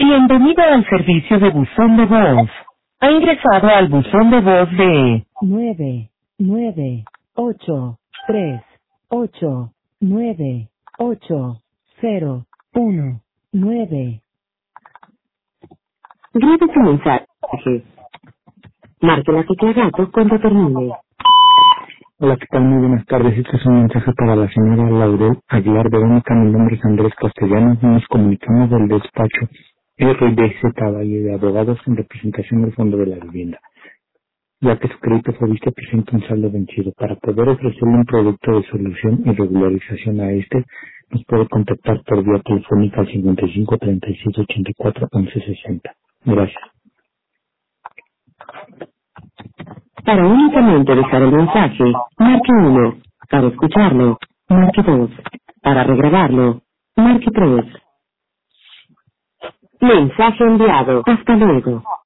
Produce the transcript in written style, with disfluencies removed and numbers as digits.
Bienvenido al servicio de buzón de voz. Ha ingresado al buzón de voz de 9983809. Grabe su mensaje. Marque la tecla gato cuando termine. Hola, ¿qué tal? Muy buenas tardes. Este es un mensaje para la señora Laurel Aguilar Verónica. Mi nombre es Andrés Castellanos. Nos comunicamos del despacho RDZ Valle de Abogados en representación del Fondo de la Vivienda, ya que su crédito fue visto presenta un saldo vencido. Para poder ofrecerle un producto de solución y regularización a este, nos puede contactar por vía telefónica al 55 36 84 11 60. Gracias. Para únicamente dejar el mensaje, marque 1. Para escucharlo, marque 2. Para regrabarlo, marque 3. Mensaje enviado. Hasta luego.